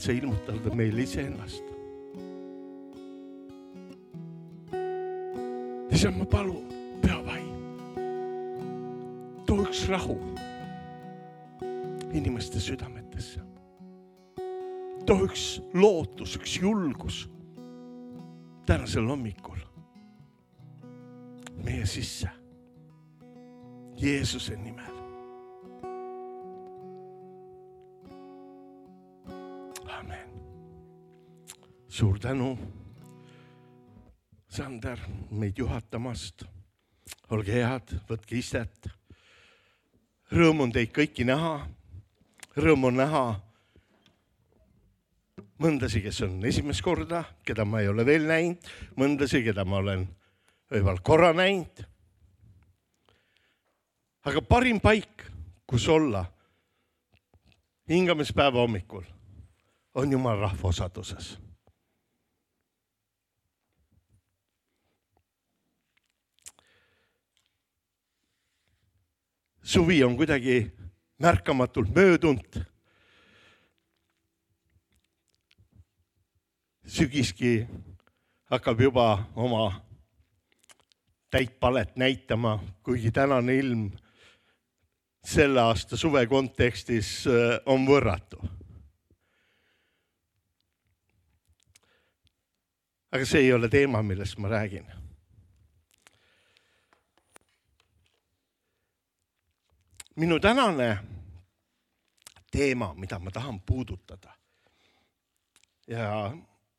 sa ilmutada meile iseennast. Ja siis ma palun, Püha too üks rahu inimeste südametesse. Too üks lootus, üks julgus tänasel hommikul meie sisse. Jeesuse nimel. Amen. Suur tänu, Sander, meid juhatamast. Olge head, võtke istet. Rõõm on teid kõiki näha. Rõõm on näha mõndasi, kes on esimest korda, keda ma ei ole veel näinud. Mõndasi, keda ma olen võib-olla korra näinud. Aga parim paik, kus olla hingamispäeva hommikul, on Jumal rahva osaduses. Suvi on kuidagi märkamatult möödunud. Sügiski hakkab juba oma täit palet näitama, kuigi tänane ilm selle aasta suve kontekstis on võrratu. Aga see ei ole teema, millest ma räägin. Minu tänane teema, mida ma tahan puudutada. Ja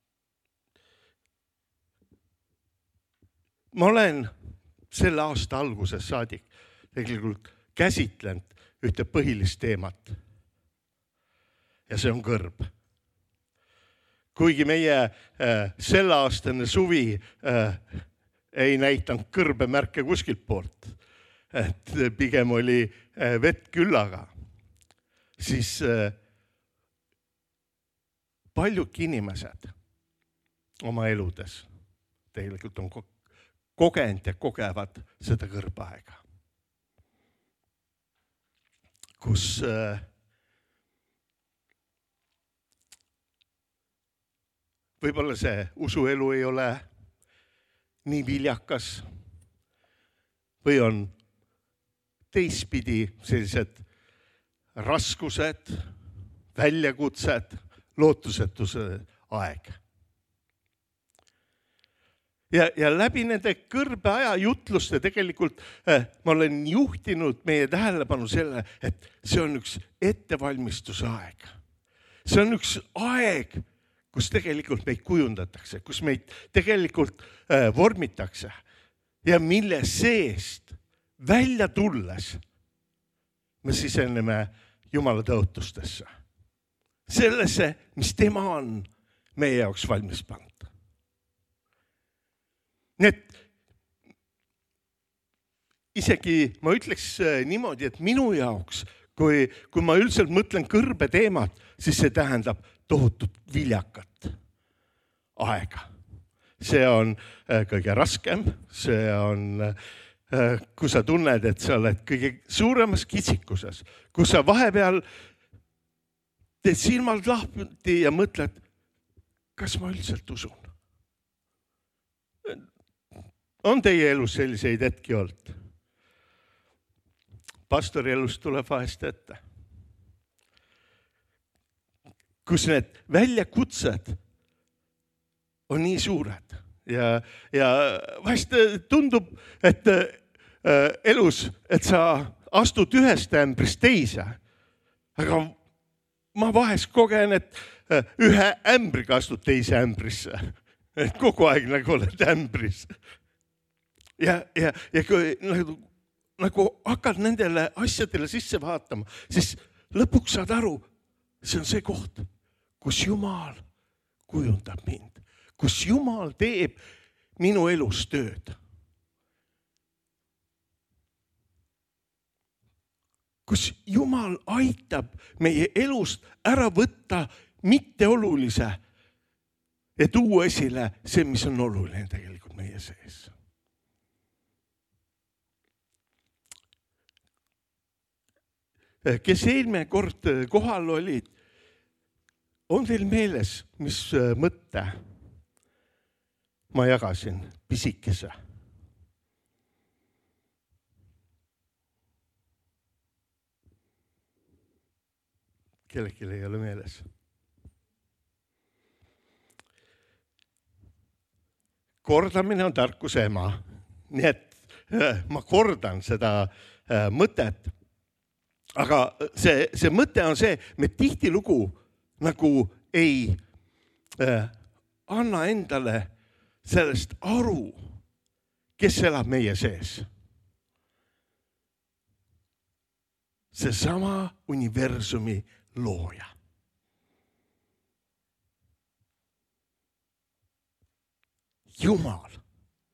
ma olen selle aasta alguses saadik tegelikult käsitlenud ühte põhilist teemat. Ja see on kõrb. Kuigi meie selle aastane suvi ei näitanud kõrbemärke kuskilt poolt, et pigem oli vett küllaga, siis paljud inimesed oma eludes tegelikult on kogenud ja kogevad seda kõrbaega, kus võib-olla see usuelu ei ole nii viljakas või on teistpidi sellised raskused, väljakutsed, lootusetuse aeg. Ja läbi nende kõrbeaja jutluste tegelikult ma olen juhtinud meie tähelepanu selle, et see on üks ettevalmistuse aeg. See on üks aeg, kus tegelikult meid kujundatakse, kus meid tegelikult vormitakse ja mille seest välja tulles me siseneme Jumala tõotustesse. Sellesse, mis tema on meie jaoks valmis pannud. Nii et isegi ma ütleks niimoodi, et minu jaoks, kui ma üldiselt mõtlen kõrbe teemat, siis see tähendab tohutut viljakat aega. See on kõige raskem, see on, kui sa tunned, et sa oled kõige suuremas kitsikuses, kus sa vahepeal teed silmad lahti ja mõtled, kas ma üldiselt usun? On teie elus selliseid hetki olnud? Pastori elus tuleb vahest ette. Kus need väljakutsed on nii suured. Ja vahest tundub, et elus, et sa astud ühest ämbrist teise. Aga ma vahest kogen, et ühe ämbriga astud teise ämbrisse. Et kogu aeg nagu oled ämbris. Ja kui nagu hakkad nendele asjadele sisse vaatama, siis lõpuks saad aru, see on see koht, kus Jumal kujundab mind, kus Jumal teeb minu elus tööd. Kus Jumal aitab meie elust ära võtta mitteolulise ja tuua esile see, mis on oluline tegelikult meie sees. Kes eelmine kord kohal olid, on teil meeles, mis mõtte ma jagasin pisikese? Kellelgi ei ole meeles. Kordamine on tarkuse ema. Nii et ma kordan seda mõtet. Aga see mõte on see, me tihtilugu nagu ei anna endale sellest aru, kes elab meie sees. Seesama universumi looja. Jumal,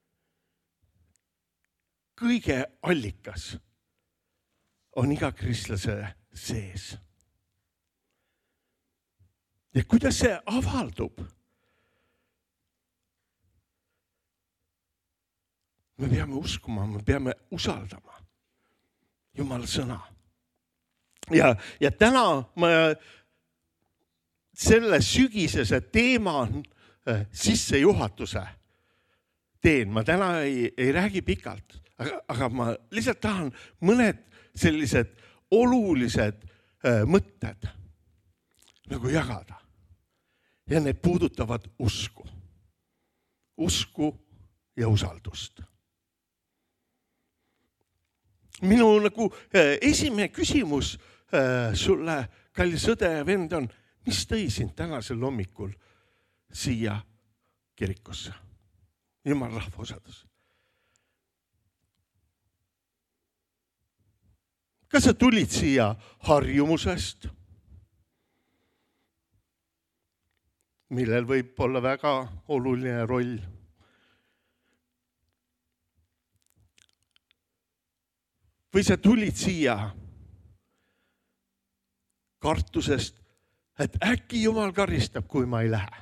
kõige allikas on iga kristlase sees. Ja kuidas see avaldub? Me peame uskuma, me peame usaldama Jumala sõna. Ja täna ma selle sügisese teema sissejuhatuse teen. Ma täna ei räägi pikalt, aga ma lihtsalt tahan mõned sellised olulised mõtted nagu jagada. Ja need puudutavad usku. Usku ja usaldust. Minu nagu esimene küsimus sulle, kallis õde ja vend on, mis tõi sind tänasel hommikul siia kirikusse? Jumala rahvaosadus. Kas sa tulid siia harjumusest, millel võib olla väga oluline roll? Või sa tulid siia kartusest, et äkki Jumal karistab, kui ma ei lähe?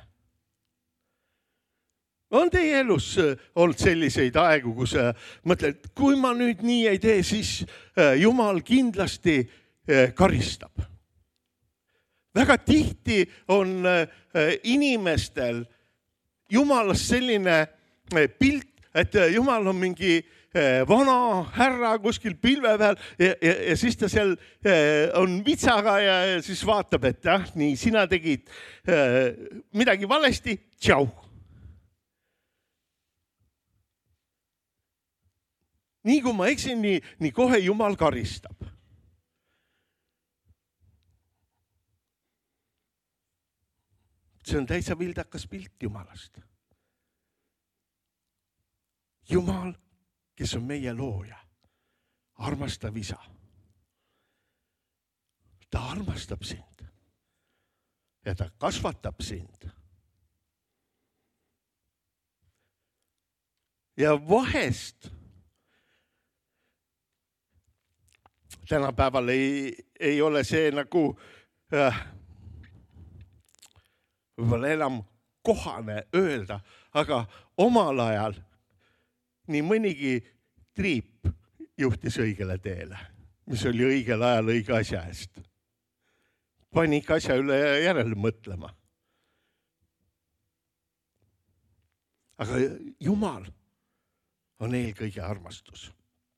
On teie elus olnud selliseid aegu, kus sa mõtled, kui ma nüüd nii ei tee, siis Jumal kindlasti karistab. Väga tihti on inimestel Jumalast selline pilt, et Jumal on mingi vana härra kuskil pilve peal ja siis ta seal on vitsaga ja siis vaatab, et nii, sina tegid midagi valesti, tšau. Nii kui ma eksin, nii kohe Jumal karistab. See on täitsa vildakas pilt Jumalast. Jumal, kes on meie looja, armastav isa. Ta armastab sind ja ta kasvatab sind. Ja vahest tänapäeval ei ole see nagu võib-olla enam kohane öelda, aga omal ajal nii mõnigi triip juhtis õigele teele, mis oli õigel ajal õige asja eest. Pani ikka asja üle järele mõtlema. Aga Jumal on eelkõige armastus.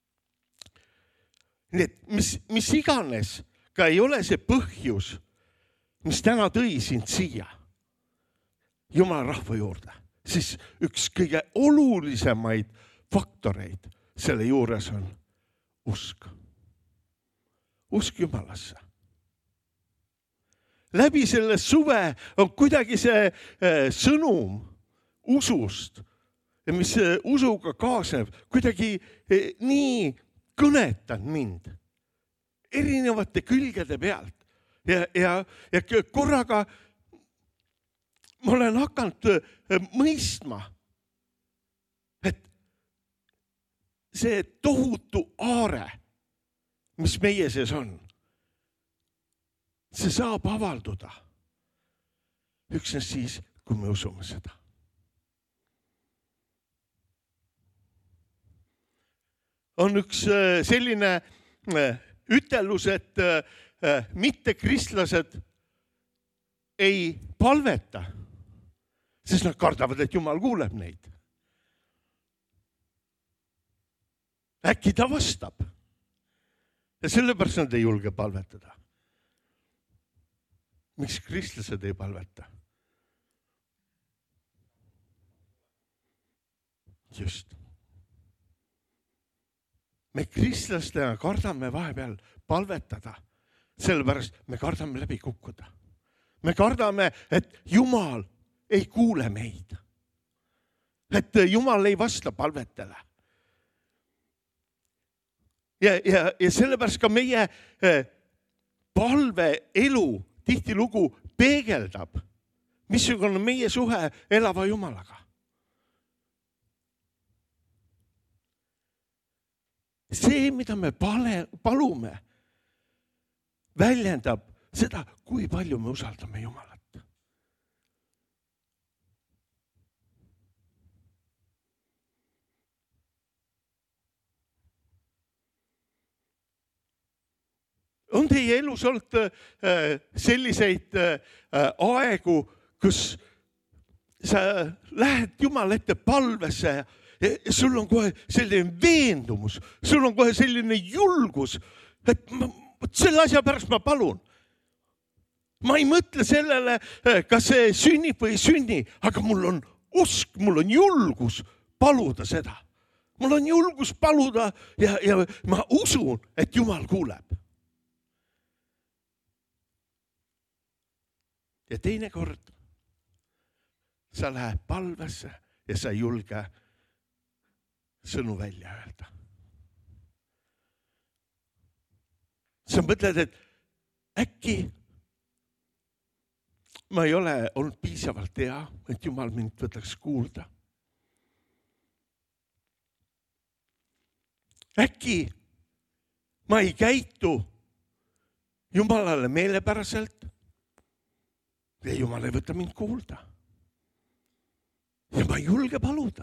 Nii et mis iganes ka ei ole see põhjus, mis täna tõi sind siia Jumala rahva juurde, siis üks kõige olulisemaid faktoreid selle juures on usk. Usk Jumalasse. Läbi selle suve on kuidagi see sõnum usust, mis usuga kaasneb, kuidagi nii kõnetan mind erinevate külgede pealt. Ja korraga ma olen hakanud mõistma, et see tohutu aare, mis meie sees on, see saab avalduda üksnes siis, kui me usume seda. On üks selline ütelus, et mittekristlased ei palveta, sest nad kardavad, et Jumal kuuleb neid. Äkki ta vastab. Ja sellepärast nad ei julge palvetada. Miks kristlased ei palveta? Just. Me kristlastena kardame vahepeal palvetada, sellepärast me kardame läbi kukkuda. Me kardame, et Jumal ei kuule meid. Et Jumal ei vasta palvetele. Ja sellepärast ka meie palveelu tihtilugu peegeldab, missugune on meie suhe elava Jumalaga. See, mida me palume, väljendab seda, kui palju me usaldame Jumalat. On teie elus olnud selliseid aegu, kus sa lähed Jumala ette palvesse ja sul on kohe selline veendumus, sul on kohe selline julgus, et selle asja pärast ma palun. Ma ei mõtle sellele, kas see sünnib või ei sünni, aga mul on usk, mul on julgus paluda seda. Mul on julgus paluda ja ma usun, et Jumal kuuleb. Ja teine kord sa lähed palvesse ja sa ei julge sõnu välja öelda. Sa mõtled, et äkki ma ei ole olnud piisavalt hea, et Jumal mind võtaks kuulda. Äkki ma ei käitu Jumalale meelepäraselt ja Jumal ei võta mind kuulda. Ja ma ei julge paluda.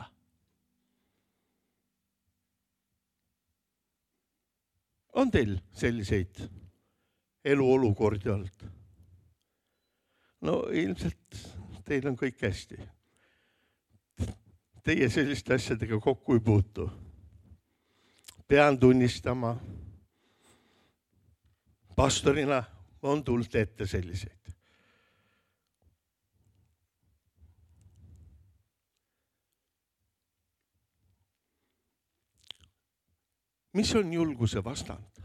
On teil selliseid eluolukordi olnud? No ilmselt teil on kõik hästi. Teie selliste asjadega kokku ei puutu. Pean tunnistama, pastorina on tulnud ette selliseid. Mis on julguse vastand?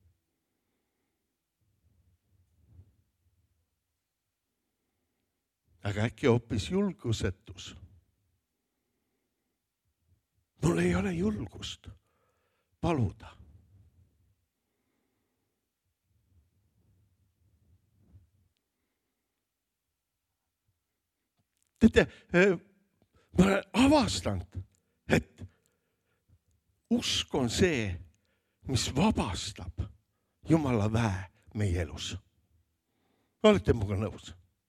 Aga äkki hoopis julgusetus. Mul ei ole julgust paluda. Teate, ma olen avastanud, et usk on see, mis vabastab Jumala väe meie elus. Olete muga nõus?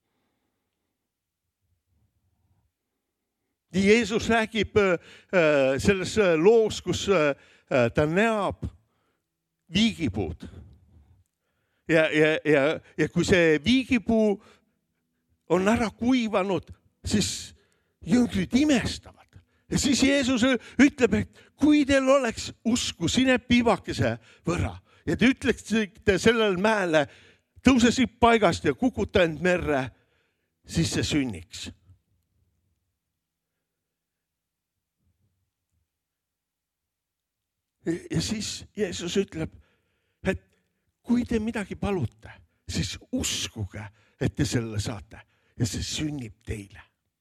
Jeesus räägib selles loos, kus ta näab viigipuud. Ja kui see viigipuu on ära kuivanud, siis jüngrid imestavad. Ja siis Jeesus ütleb, et kui teil oleks usku sinepiivakese võrra ja te ütleksite sellel mäele, tõuse siit paigast ja kukuta end merre, siis see sünniks. Ja siis Jeesus ütleb, et kui te midagi palute, siis uskuge, et te selle saate ja see sünnib teile.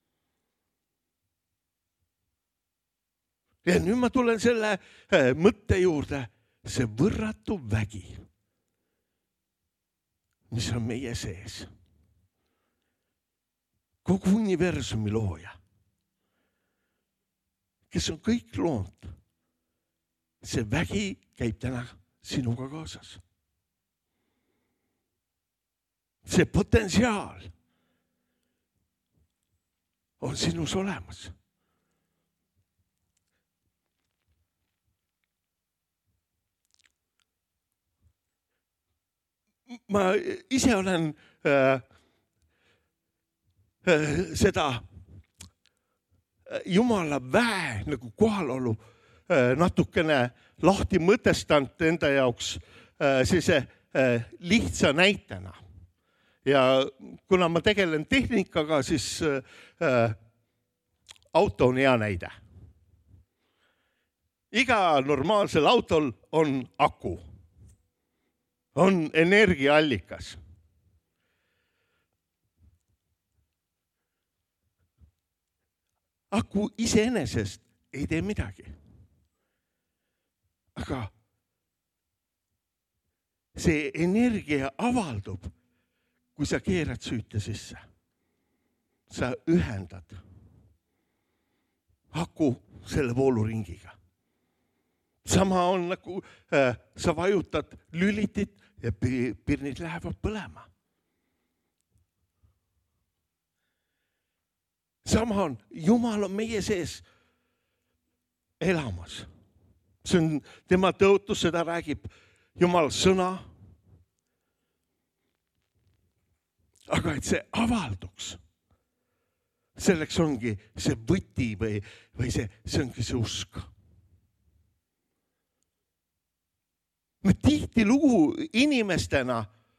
Ja nüüd ma tulen selle mõtte juurde, see võrratu vägi, mis on meie sees. Kogu universumi looja, kes on kõik loonud, see vägi käib täna sinuga kaasas. See potentsiaal on sinus olemas. Ma ise olen seda Jumala väe nagu kohalolu natukene lahti mõtestanud enda jaoks sellise lihtsa näitena. Ja kuna ma tegelen tehnikaga, siis auto on hea näide. Iga normaalsel autol on aku, on energiaallikas. Aku iseenesest ei tee midagi. Aga see energia avaldub, kui sa keerad süüte sisse. Sa ühendad aku selle vooluringiga. Sama on nagu sa vajutad lülitit ja pirnid lähevad põlema. Sama on, Jumal on meie sees elamas. See on tema tõotus, seda räägib Jumal sõna. Aga et see avalduks, selleks ongi see võti või see ongi see usk. Me tihtilugu inimestena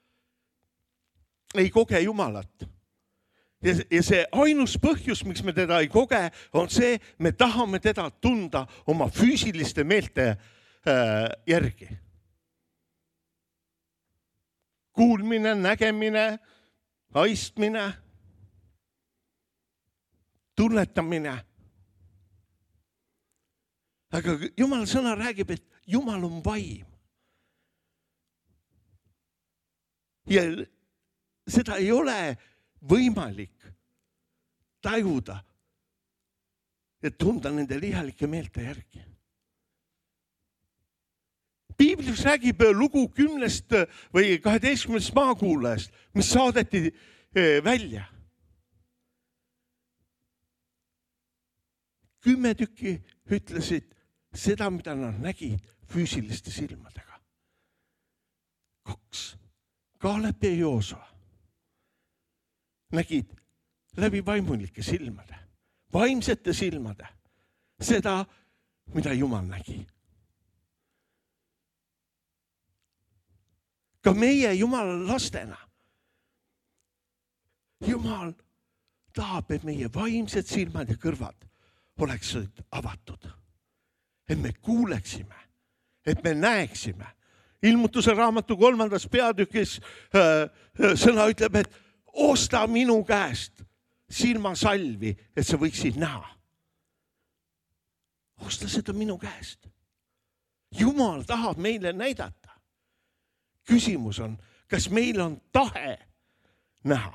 ei koge Jumalat. Ja see ainus põhjus, miks me teda ei koge, on see, me tahame teda tunda oma füüsiliste meelte järgi. Kuulmine, nägemine, haistmine, tunnetamine. Aga Jumala sõna räägib, et Jumal on vaim. Ja seda ei ole võimalik tajuda ja tunda nende lihalike meelte järgi. Piiblis räägib lugu 10 või 12 maakuulajast, mis saadeti välja. 10 tükki ütlesid seda, mida nad nägid füüsiliste silmadega. 2. Kaalep ja Joosua nägid läbi vaimulike silmade, vaimsete silmade, seda, mida Jumal nägi. Ka meie Jumala lastena. Jumal tahab, et meie vaimsed silmad ja kõrvad oleksid avatud. Et me kuuleksime, et me näeksime. Ilmutuse raamatu 3. peatükis sõna ütleb, et osta minu käest silmasalvi, et sa võiksid näha. Osta seda minu käest. Jumal tahab meile näidata. Küsimus on, kas meil on tahe näha?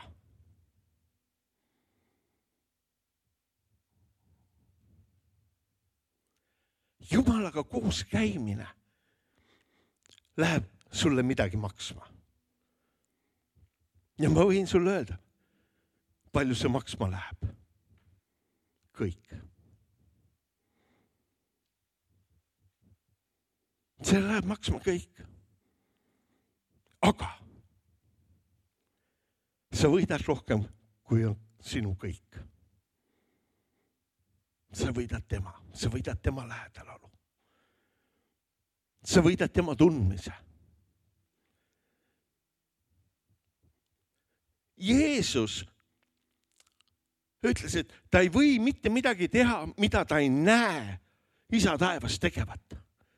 Jumalaga koos käimine läheb sulle midagi maksma. Ja ma võin sulle öelda, palju see maksma läheb. Kõik. See läheb maksma kõik. Aga sa võidad rohkem, kui on sinu kõik. Sa võidad tema. Sa võidad tema lähedalalu. Sa võidad tema tundmise. Jeesus ütles, et ta ei või mitte midagi teha, mida ta ei näe isa taevas tegevat.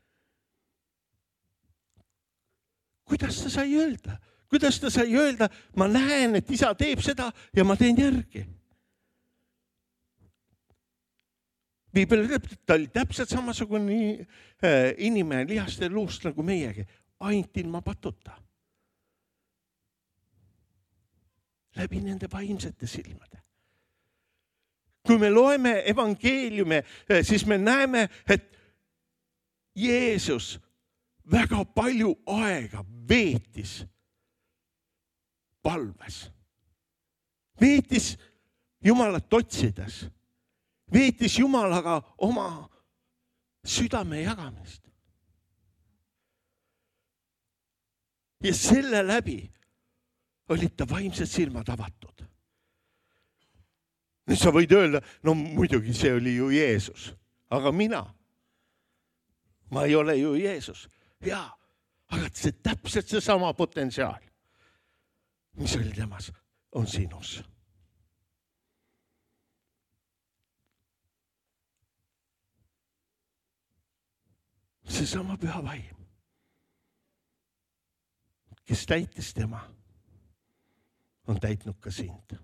Kuidas ta sai öelda? Kuidas ta sai öelda, ma näen, et isa teeb seda ja ma teen järgi? Piibel ütleb, et ta oli täpselt samasugune inimene lihaste luust nagu meiegi, ainult ilma patuta. Läbi nende vaimsete silmade. Kui me loeme evangeeliume, siis me näeme, et Jeesus väga palju aega veetis palves. Veetis Jumalat otsides. Veetis Jumalaga oma südame jagamist. Ja selle läbi olid ta vaimsed silmad avatud. Nüüd sa võid öelda, no muidugi see oli ju Jeesus, aga ma ei ole ju Jeesus. Jaa, aga see täpselt seesama potentsiaal, mis oli temas, on sinus. Seesama püha vaim, kes täitis tema, on täitnud ka sind.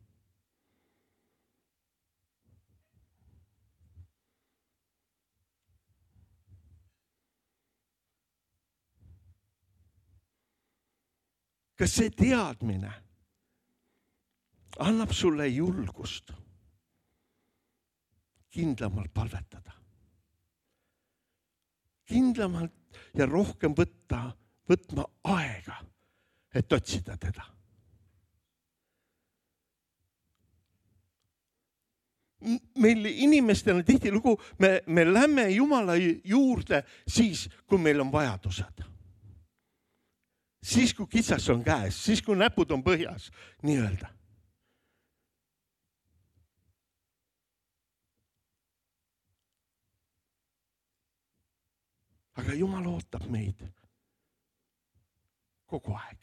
Kas see teadmine annab sulle julgust kindlamalt palvetada? Kindlamalt ja rohkem võtma aega, et otsida teda. Meil inimestena tihtilugu me lähme Jumala juurde siis, kui meil on vajadused. Siis, kui kitsas on käes, siis, kui näpud on põhjas, nii öelda. Aga Jumal ootab meid kogu aeg,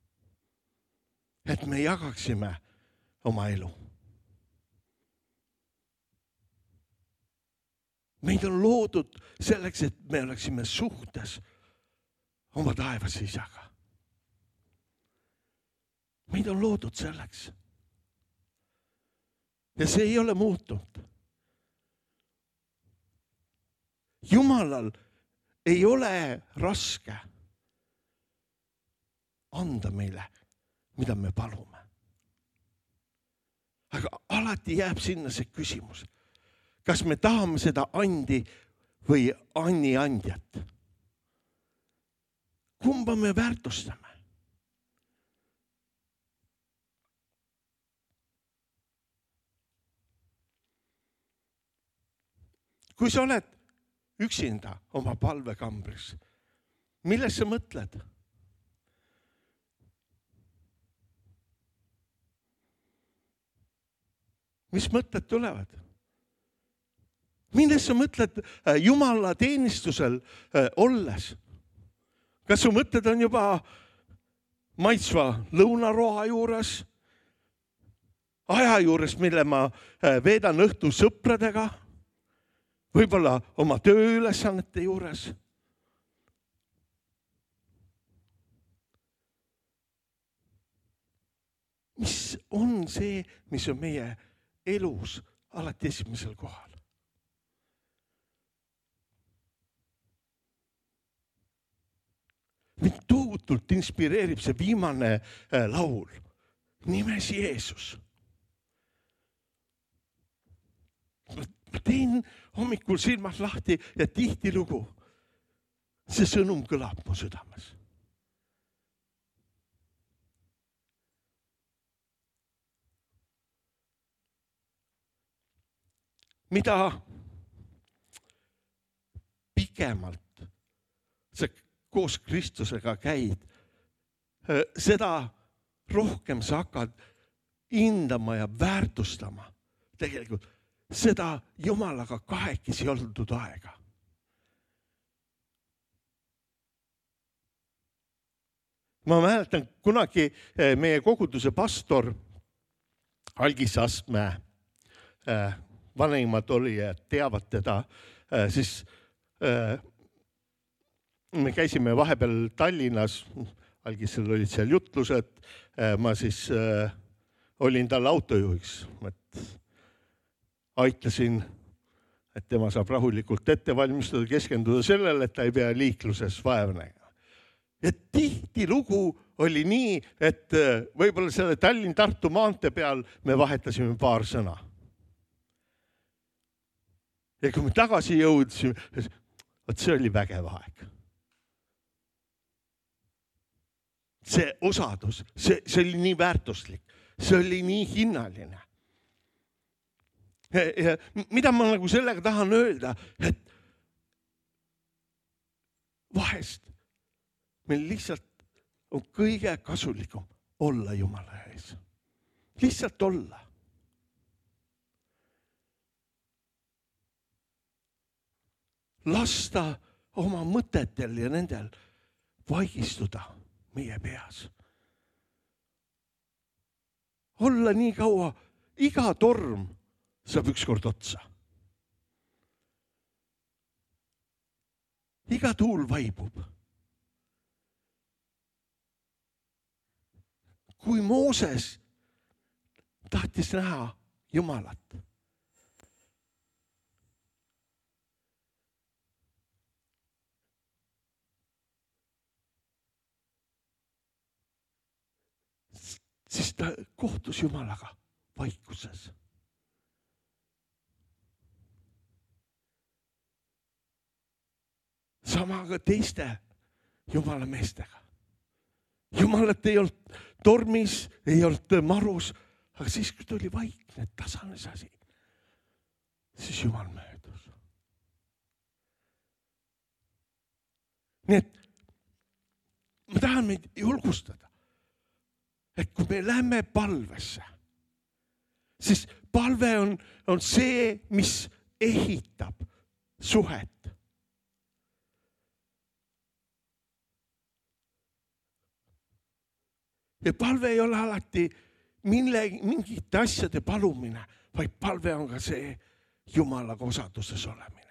et me jagaksime oma elu. Meid on loodud selleks, et me oleksime suhtes oma taevas isaga. Meid on loodud selleks. Ja see ei ole muutunud. Jumalal ei ole raske anda meile, mida me palume. Aga alati jääb sinna see küsimus. Kas me tahame seda andi või anni andjat? Kumba me väärtustame? Kui sa oled üksinda oma palvekambris, millest sa mõtled? Mis mõtted tulevad? Millest sa mõtled Jumala teenistusel olles? Kas su mõtted on juba maitsva lõunaroa juures, aja juures, mille ma veedan õhtu sõpradega, võib-olla oma tööülesannete juures? Mis on see, mis on meie elus alati esimesel kohal? Mind tohutult inspireerib see viimane laul, nimes Jeesus. Ma teen hommikul silmad lahti ja tihtilugu see sõnum kõlab mu südames. Mida pikemalt sa koos Kristusega käid, seda rohkem sa hakkad hindama ja väärtustama tegelikult seda Jumalaga kahekesi oldud aega. Ma mäletan kunagi meie koguduse pastor Algis Astmäe, vanemad olijad teavad teda, siis me käisime vahepeal Tallinnas, Algisel olid seal jutlused, ma siis olin tal autojuhiks, aitasin, et tema saab rahulikult ette valmistada, keskenduda sellele, et ta ei pea liikluses vaeva nägema. Ja tihtilugu oli nii, et võib-olla selle Tallinn-Tartu maantee peal me vahetasime paar sõna. Ja kui me tagasi jõudsime, see oli vägev aeg. See osadus, see oli nii väärtuslik, see oli nii hinnaline. Ja mida ma nagu sellega tahan öelda, et vahest meil lihtsalt on kõige kasulikum olla Jumala ees. Lihtsalt olla. lasta oma mõtetel ja nendel vaigistuda meie peas. Olla nii kaua, iga torm saab ükskord otsa. Iga tuul vaibub. Kui Mooses tahtis näha Jumalat, siis ta kohtus Jumalaga vaikuses. Sama ka teiste Jumala meestega. Jumalat ei olnud tormis, ei olnud marus, aga siis, kui ta oli vaikne, tasane asi, siis Jumal möödus. Nii et ma tahan meid julgustada, et kui me lähme palvesse, siis palve on see, mis ehitab suhet. Ja palve ei ole alati mingite asjade palumine, vaid palve on ka see Jumalaga osaduses olemine.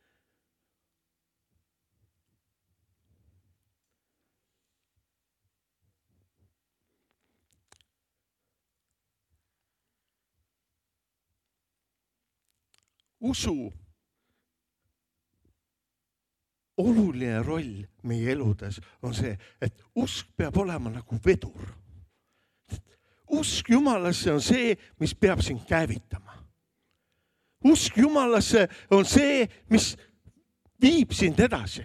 Usu oluline roll meie eludes on see, et usk peab olema nagu vedur. Usk Jumalasse on see, mis peab sind käivitama. Usk Jumalasse on see, mis viib sind edasi.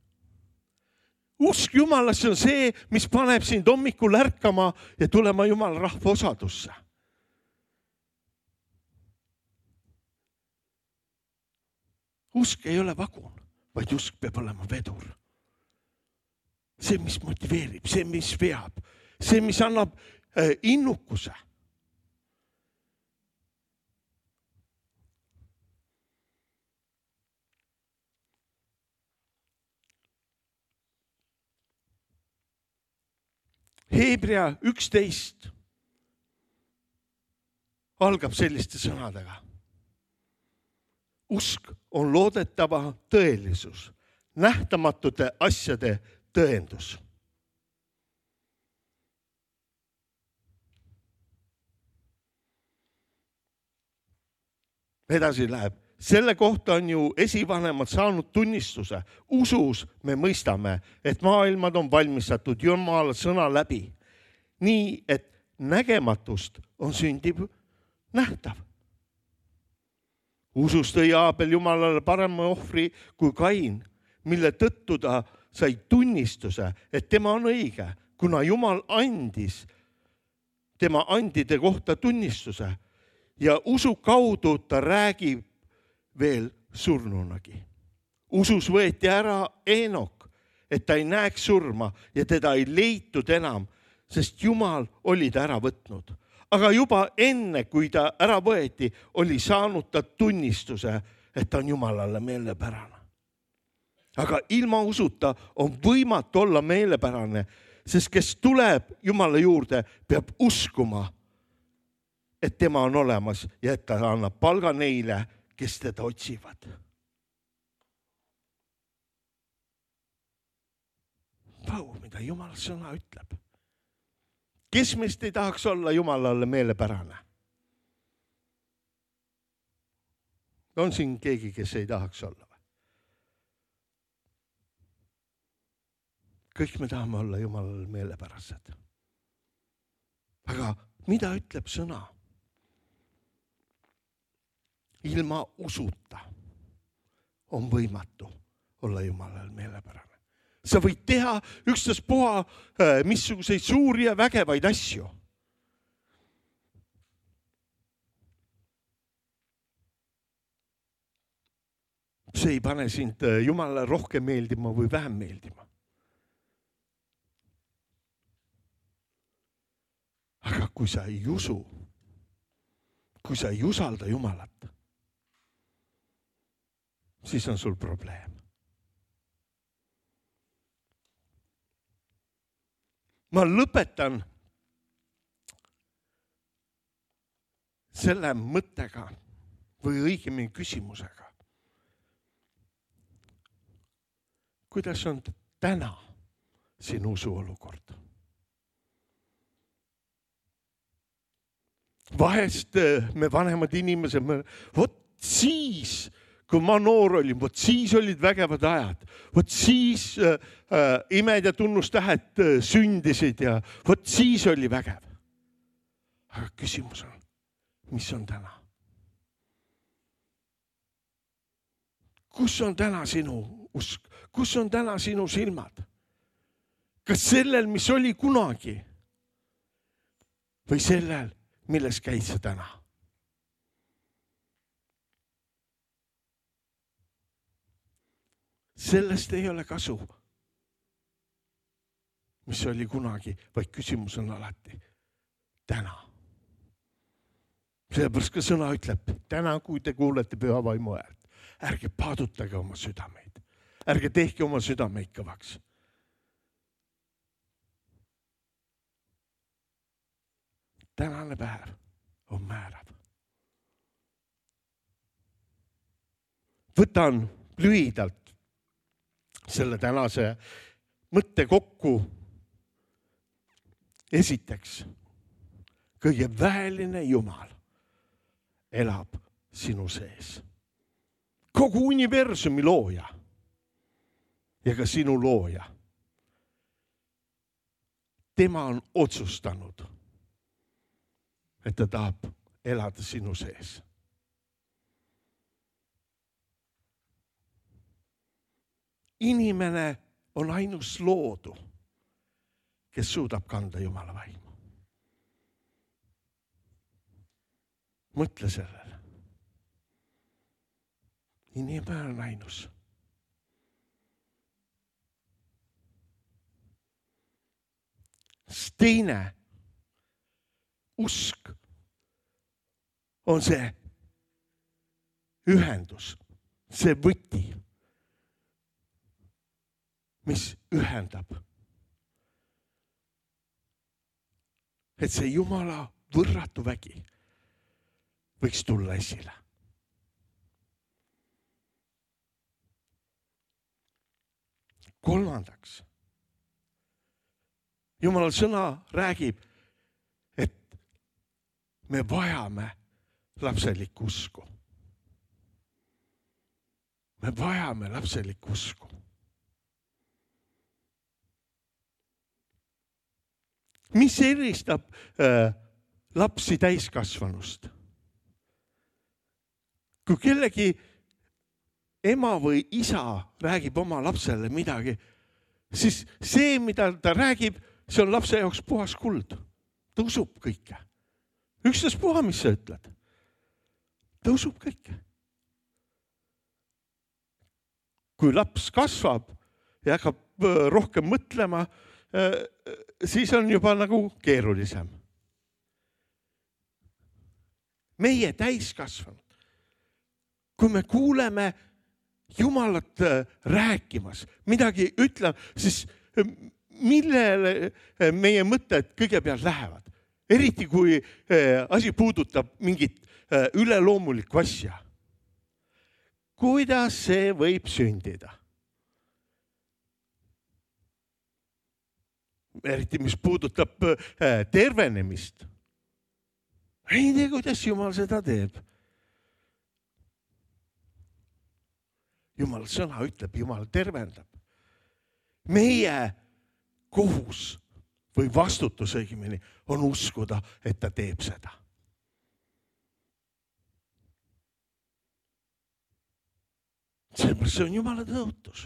Usk Jumalasse on see, mis paneb sind hommikul ärkama ja tulema Jumala rahva osadusse. Usk ei ole vagun, vaid usk peab olema vedur. See, mis motiveerib, see, mis veab, see, mis annab innukuse. Hebrea 11 algab selliste sõnadega. Usk on loodetava tõelisus, nähtamatute asjade tõendus. Edasi läheb. Selle kohta on ju esivanemad saanud tunnistuse. Usus me mõistame, et maailmad on valmistatud Jumala sõna läbi. Nii, et nägematust on sündiv nähtav. Usus tõi Aabel Jumalale parema ohvri kui Kain, mille tõttu ta sai tunnistuse, et tema on õige, kuna Jumal andis tema andide kohta tunnistuse ja usu kaudu ta räägib veel surnunagi. Usus võeti ära Eenok, et ta ei näeks surma ja teda ei leitud enam, sest Jumal oli ta ära võtnud. Aga juba enne, kui ta ära võeti, oli saanud ta tunnistuse, et ta on Jumalale meelepärane. Aga ilma usuta on võimatu olla meelepärane, sest kes tuleb Jumala juurde, peab uskuma, et tema on olemas ja et ta annab palga neile, kes teda otsivad. Vau, mida Jumala sõna ütleb. Kes meist ei tahaks olla Jumalale meelepärane? On siin keegi, kes ei tahaks olla? Kõik me tahame olla Jumalale meelepärased. Aga mida ütleb sõna? Ilma usuta on võimatu olla Jumalale meelepärane. Sa võid teha ükstaspuha missuguseid suuri ja vägevaid asju. See ei pane sind Jumalale rohkem meeldima või vähem meeldima. Aga kui sa ei usu, kui sa ei usalda Jumalat, siis on sul probleem. Ma lõpetan selle mõttega või õigemini küsimusega. Kuidas on täna sinu usuolukord? Vahest me vanemad inimesed, vot siis, kui ma noor olin, vot siis olid vägevad ajad. Vot siis imed ja tunnustähed sündisid ja vot siis oli vägev. Aga küsimus on, mis on täna? Kus on täna sinu usk? Kus on täna sinu silmad? Kas sellel, mis oli kunagi? Või sellel, milles käid sa täna? Sellest ei ole kasu, mis oli kunagi, vaid küsimus on alati täna. Sellepärast ka sõna ütleb, täna, kui te kuulete püha vaimu häält, ärge paadutage oma südameid, ärge tehke oma südameid kõvaks. Tänane päev on määrav. Võtan lühidalt selle tänase mõtte kokku. Esiteks, kõige väeline Jumal elab sinu sees. Kogu universumi looja ja ka sinu looja. Tema on otsustanud, et ta tahab elada sinu sees. Inimene on ainus loodu, kes suudab kanda Jumala vaimu. Mõtle sellele. Inimene on ainus. Teine usk on see ühendus, see võti, mis ühendab. Et see Jumala võrratu vägi võiks tulla esile. Kolmandaks, Jumala sõna räägib, et me vajame lapselikku usku. Me vajame lapselikku usku. Mis eristab lapsi täiskasvanust? Kui kellegi ema või isa räägib oma lapsele midagi, siis see, mida ta räägib, see on lapse jaoks puhas kuld. Ta usub kõike. Ükstas puha, mis sa ütled. Ta usub kõike. Kui laps kasvab ja hakkab rohkem mõtlema, siis on juba nagu keerulisem. Meie täiskasvanud, kui me kuuleme Jumalat rääkimas, midagi ütlema, siis millele meie mõtted kõigepealt lähevad? Eriti kui asi puudutab mingit üleloomulikku asja. Kuidas see võib sündida? Eriti mis puudutab tervenemist. Ei tea, kuidas Jumal seda teeb. Jumal sõna ütleb, Jumal tervendab. Meie kohus või vastutus õigemini on uskuda, et ta teeb seda. See on Jumala tõotus.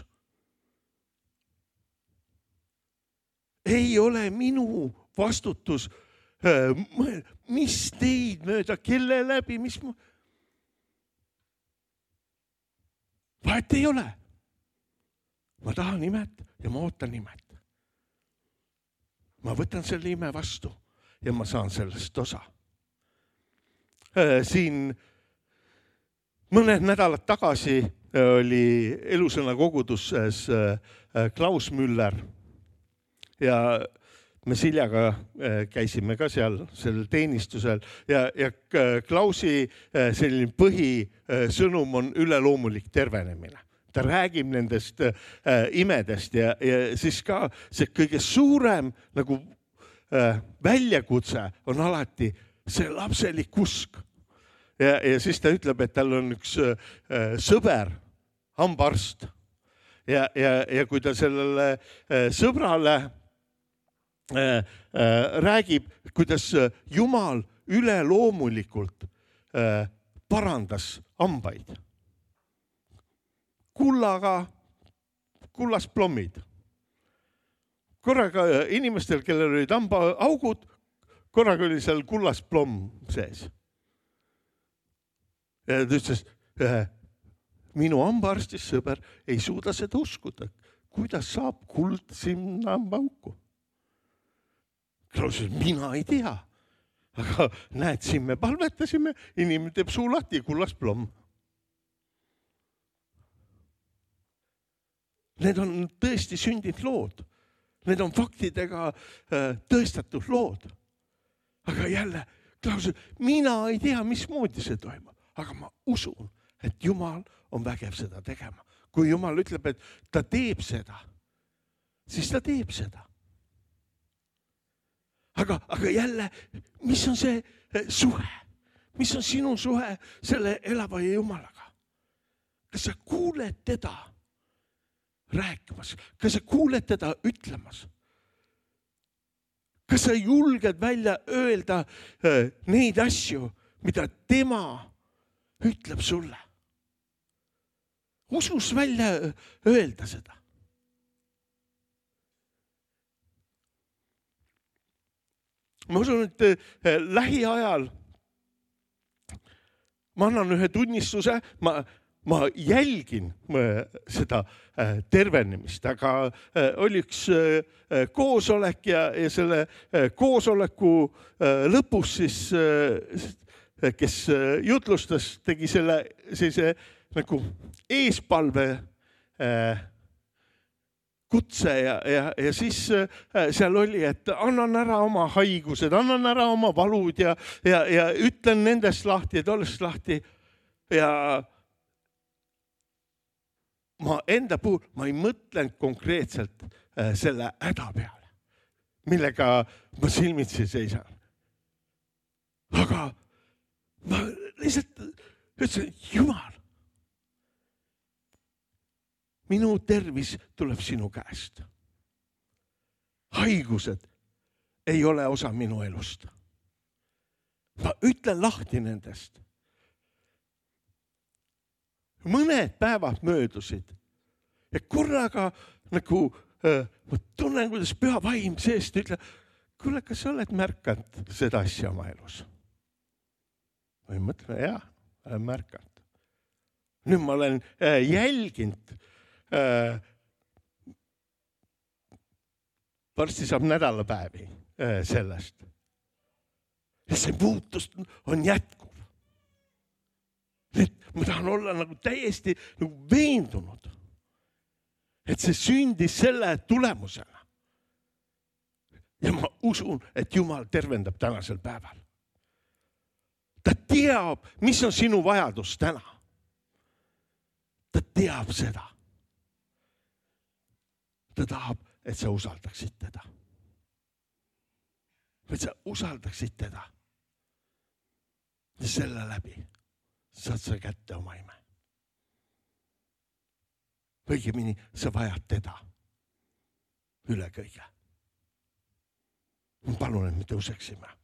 Ei ole minu vastutus, mis teid mööda, kelle läbi, mis mu... Vahet ei ole. Ma tahan imet ja ma ootan imet. Ma võtan selle ime vastu ja ma saan sellest osa. Siin mõned nädalad tagasi oli Elusõna koguduses Klaus Müller ja me Siljaga käisime ka seal sellel teenistusel ja Klausi selline põhisõnum on üleloomulik tervenemine. Ta räägib nendest imedest ja siis ka see kõige suurem nagu väljakutse on alati see lapselik usk. Ja siis ta ütleb, et tal on üks sõber, hambaarst. Ja kui ta sellele sõbrale räägib, kuidas Jumal üleloomulikult parandas hambaid. Kullast plommid. Korraga inimestel, kellel olid hambaaugud, korraga oli seal kullast plomm sees. Ja ta ütles, minu hambaarstist sõber ei suuda seda uskuda. Kuidas saab kuld sinna hambaauku? Klaus ütles, mina ei tea. Aga näed, siin me palvetasime, inimene teeb suu lahti ja kullast plomm. Need on tõesti sündinud lood. Need on faktidega tõestatud lood. Aga jälle, Klaus, mina ei tea, mismoodi see toimub. Aga ma usun, et Jumal on vägev seda tegema. Kui Jumal ütleb, et ta teeb seda, siis ta teeb seda. Aga jälle, mis on see suhe? Mis on sinu suhe selle elava Jumalaga? Kas sa kuuled teda rääkimas? Kas sa kuuled teda ütlemas? Kas sa julged välja öelda neid asju, mida tema ütleb sulle? Usus välja öelda seda. Ma usun, et lähiajal ma annan ühe tunnistuse, ma jälgin seda tervenemist, aga oli üks koosolek ja selle koosoleku lõpus siis, kes jutlustas, tegi sellise nagu eespalve kutse ja siis seal oli, et annan ära oma haigused, annan ära oma valud ja ütlen nendest lahti ja tollest lahti ja ma enda puhul, ma ei mõtlen konkreetselt selle häda peale, millega ma silmitsi seisan. Aga ma lihtsalt ütlesin, Jumal, minu tervis tuleb sinu käest. Haigused ei ole osa minu elust. Ma ütlen lahti nendest. Mõned päevad möödusid ja korraga nagu ma tunnen, kuidas püha vaim seest ütleb, kuule, kas sa oled märkanud seda asja oma elus? Ma mõtlen, jah, olen märkanud. Nüüd ma olen jälginud, varsti saab nädalapäevi sellest. Ja see muutus on jätkuv. Ma tahan olla nagu täiesti nagu veendunud, et see sündis selle tulemusena. Ja ma usun, et Jumal tervendab tänasel päeval. Ta teab, mis on sinu vajadus täna. Ta teab seda. Ta tahab, et sa usaldaksid teda. Et sa usaldaksid teda. Ja selle läbi saad sa kätte oma ime. Õigemini sa vajad teda üle kõige. Ma palun, et me tõuseksime.